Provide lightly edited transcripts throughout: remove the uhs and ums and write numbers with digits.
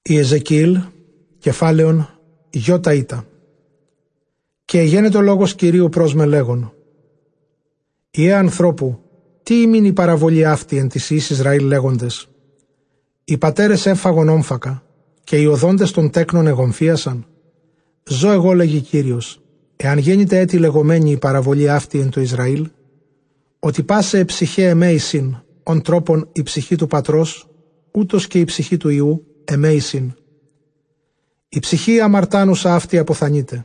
Η Εζεκιήλ, κεφάλαιον Ιώτα Ήτα. Και εγένετο λόγος Κυρίου προς με λέγον: Ιε ανθρώπου, τι ήμην η παραβολή αυτή εν της Υιής Ισραήλ λέγοντες? Οι πατέρες έφαγον όμφακα, και οι οδόντες των τέκνων εγομφίασαν. Ζω εγώ, λέγει Κύριος, εάν γέννηται έτη λεγομένη η παραβολή αυτή εν το Ισραήλ, ότι πάσε ψυχέ εμέησιν, ον τρόπον η ψυχή του πατρός, ούτως και η ψυχή του Υιού εμέησιν. Η ψυχή αμαρτάνουσα αυτή αποθανείται.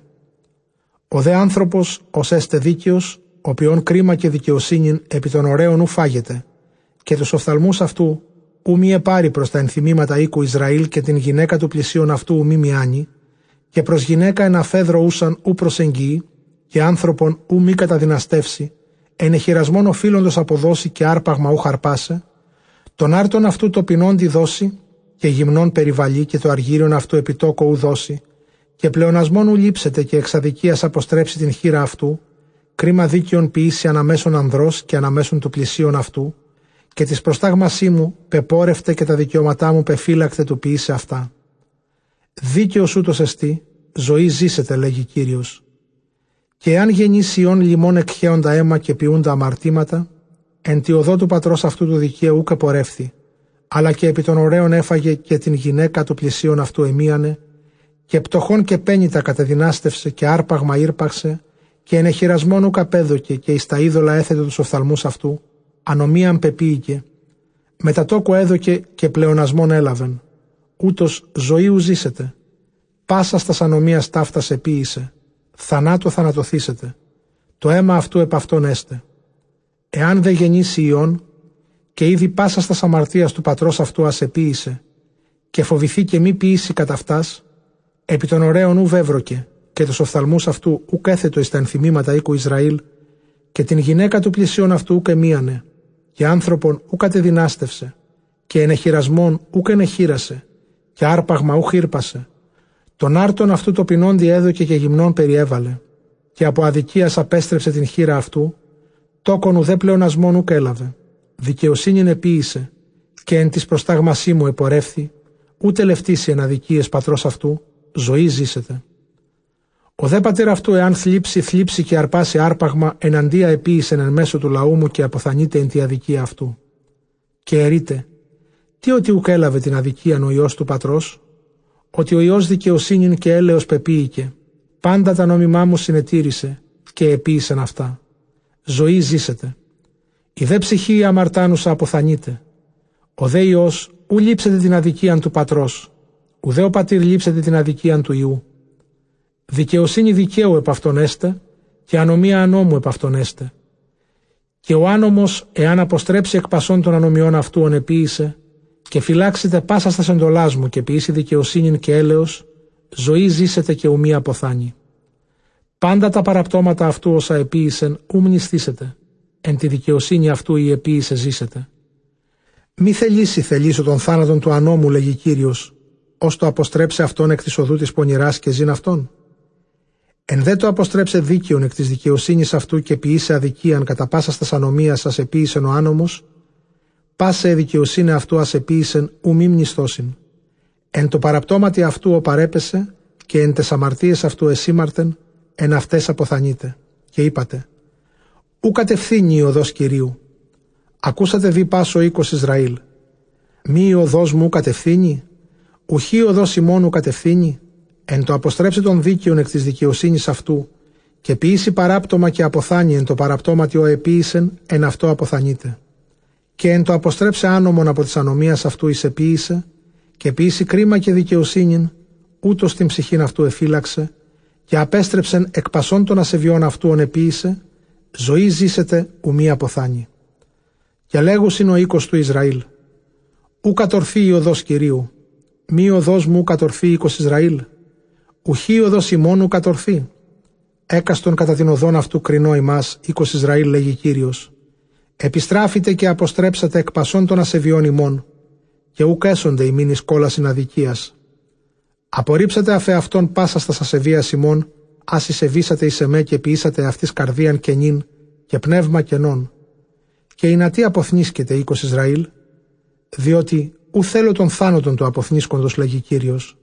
Ο δε άνθρωπος, ως έστε δίκαιος, οποίον κρίμα και δικαιοσύνην επί των ωραίων ου φάγεται, και τους οφθαλμούς αυτού ου μη επάρει προς τα ενθυμήματα οίκου Ισραήλ και την γυναίκα του πλησίον αυτού ου μη μιάνει, και προς γυναίκα ένα φέδρο ούσαν ου προσεγγύει, και άνθρωπον ου μη καταδυναστεύσει, εν εχειρασμόν οφείλοντος αποδώσει και άρπαγμα ου χαρπάσε, τον άρτον αυτού το ποινόντι δώσει, και γυμνών περιβαλεί και το αργύριον αυτού επιτόκο ου δώσει, και πλεονασμόν ου λείψεται και εξ αδικίας αποστρέψει την χείρα αυτού, κρίμα δίκαιον ποιήσει αναμέσων ανδρός και αναμέσων του πλησίον αυτού, και της προστάγμασή μου πεπόρευτε και τα δικαιώματά μου πεφύλακτε του ποιήσε αυτά. Δίκαιος ούτως εστί, ζωή ζήσετε, λέγει Κύριος. Και εάν γεννήσει ιών λιμών εκχέοντα αίμα και ποιούντα αμαρτήματα, εν τη οδό του πατρός αυτού του δικαίου ούκ επορεύθη, αλλά και επί των ωραίων έφαγε και την γυναίκα του πλησίον αυτού εμίανε, και πτωχών και πένητα κατεδυνάστευσε και άρπαγμα ήρπαξε, και εν εχειρασμόν ούκ απέδωκε και εις τα είδωλα έθετε τους οφθαλμούς αυτού, ανομίαν πεποίηκε, μετά τόκο έδωκε και πλεονασμόν έλαβεν. Ούτως ζωή ου ζήσετε, πάσα στας ανομίας ταύτας επίησε, θανάτω θανατωθήσετε, το αίμα αυτού επ' αυτόν έστε. Εάν δε γεννήσει ιών, και ήδη πάσα στας αμαρτίας του πατρός αυτού ασεπίησε, και φοβηθεί και μη ποιήσει κατά αυτάς, επί των ωραίων ου βεύρωκε, και τους οφθαλμούς αυτού ουκ έθετο εις τα ενθυμήματα οίκου Ισραήλ, και την γυναίκα του πλησίον αυτού ουκ εμίανε, και άνθρωπον ουκ κατεδυνάστευσε, και εν εχειρασμόν ουκ ενεχείρασε, και άρπαγμα ουκ χύρπασε, τον άρτον αυτού το ποινόντι έδωκε και γυμνών περιέβαλε, και από αδικίας απέστρεψε την χείρα αυτού, τόκον ουδέ πλεονασμόν ουκ έλαβε, δικαιοσύνην επίησε, και εν της προστάγμασή μου επορεύθη, ούτε λευτήσει εν αδικίες πατρός αυτού, ζωή ζήσετε. Ο δε πατήρ αυτού εάν θλίψει και αρπάσει άρπαγμα, εναντία επίησεν εν μέσω του λαού μου και αποθανείται εν τη αδικία αυτού. Και ερείτε, τι ότι ουκ έλαβε την αδικίαν ο Υιός του πατρός? Ότι ο Υιός δικαιοσύνην και έλεος πεποίηκε, πάντα τα νόμιμά μου συνετήρησε και επίησεν αυτά. Ζωή ζήσετε. Η δε ψυχή αμαρτάνουσα αποθανείται. Ο δε Υιός ου λείψετε την αδικίαν του πατρός, ουδέ ο πατήρ λείψετε την αδικίαν του Υιού. Δικαιοσύνη δικαίου επ' αυτόν έστε, και ανομία ανόμου επ' αυτόν έστε. Και ο άνομος, εάν αποστρέψει εκ πασών των ανομιών αυτού ονεποίησε, και φυλάξετε πάσα στας εντολάς μου και ποιήσει δικαιοσύνην και έλεος, ζωή ζήσετε και ουμή αποθάνει. Πάντα τα παραπτώματα αυτού όσα επίησεν ου μνηστήσετε, εν τη δικαιοσύνη αυτού η επίησε ζήσετε. Μη θελήσω τον θάνατον του ανώμου, λέγει Κύριος, ως το αποστρέψε αυτόν εκ της οδού της πονηράς και ζήν αυτόν. Εν δε το αποστρέψε δίκαιον εκ της δικαιοσύνης αυτού και ποιήσε αδικίαν κατά πάσα στας ανομίας σας επίησεν ο άνομος, πάσε δικαιοσύνη αυτού ας επίησεν ου μη μνηστώσιν. Εν το παραπτώματι αυτού ο παρέπεσε, και εν τες αμαρτίες αυτού εσήμαρτεν, εν αυτές αποθανείτε. Και είπατε, ου κατευθύνει η οδός Κυρίου. Ακούσατε δι πάσο οίκος Ισραήλ. Μη η οδός μου κατευθύνει, ουχή η οδός ημών κατευθύνει. Εν το αποστρέψει τον δίκαιον εκ της δικαιοσύνης αυτού, και ποιήσει παράπτωμα και αποθάνει εν το παραπτώματι ο επίησεν, εν αυτό αποθανείτε. Και εν το αποστρέψε άνομον από της ανομίας αυτού εις επίησε, και ποιήσει κρίμα και δικαιοσύνην, ούτως την ψυχήν αυτού εφύλαξε, και απέστρεψεν εκ πασών των ασεβιών αυτού ον επίησε, ζωή ζήσετε ου μη αποθάνει. Και λέγουσιν ο οίκος του Ισραήλ, ου κατορθεί η οδός Κυρίου, μη οδός μου κατορθεί οίκος Ισραήλ, ουχή οδός ημών ου κατορθεί. Έκαστον κατά την οδόν αυτού κρινώ ημάς, οίκος Ισραήλ, λέγει Κύριος. Επιστράφητε και αποστρέψατε εκ πασών των ασεβιών ημών, και ουκ έσονται ημίν εις κόλασιν αδικίας. Απορρίψατε αφ' αυτόν πάσα στας ασεβίας ημών, ας εισεβήσατε εις εμέ και ποιήσατε αυτής καρδίαν κενήν και πνεύμα κενών. Και η νατί αποθνίσκεται οίκος Ισραήλ, διότι ου θέλω τον θάνατον του αποθνίσκοντος, λέγει Κύριος.